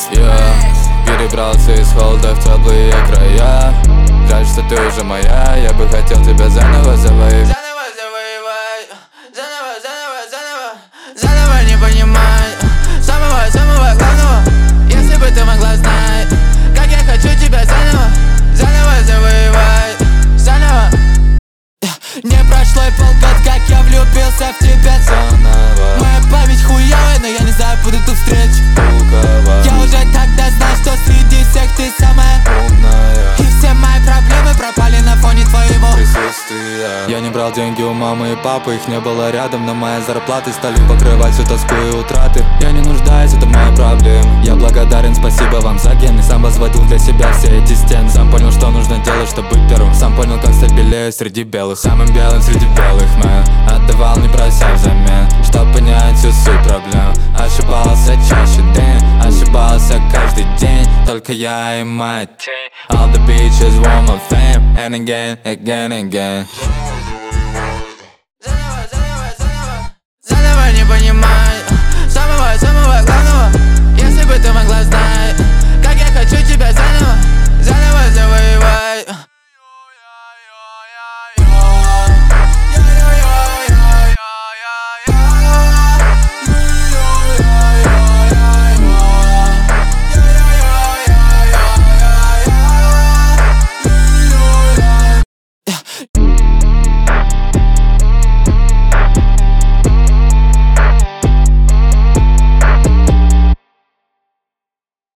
Я перебрался из холода в теплые края. Жаль, что ты уже моя, я бы хотел тебя заново завоевать. Заново не понимай самого главного. Если бы ты могла знать, как я хочу тебя заново завоевать. Заново. Не прошло и полгода, как я влюбился в тебя заново. Моя память хуёвая, но я не забуду ту встречу. Я уже тогда знал, что среди всех ты самая умная. И все мои проблемы пропали на фоне твоего присутствия. Я не брал деньги у мамы и папы, их не было рядом, но мои зарплаты стали покрывать всю тоску и утраты. Я не нуждаюсь, это моя проблема. Я благодарен, спасибо вам за гены. Сам возводил для себя все эти стены. Сам понял, что нужно делать, чтобы быть первым. Сам понял, как стать белее среди белых. Самым белым среди белых, мэн. Отдавал, не прося взамен, чтоб понять всю суть проблем. Ошибался чаще, день, ошибался каждый день. Только я и моя тень. All the bitches want my fame, and again, again, again.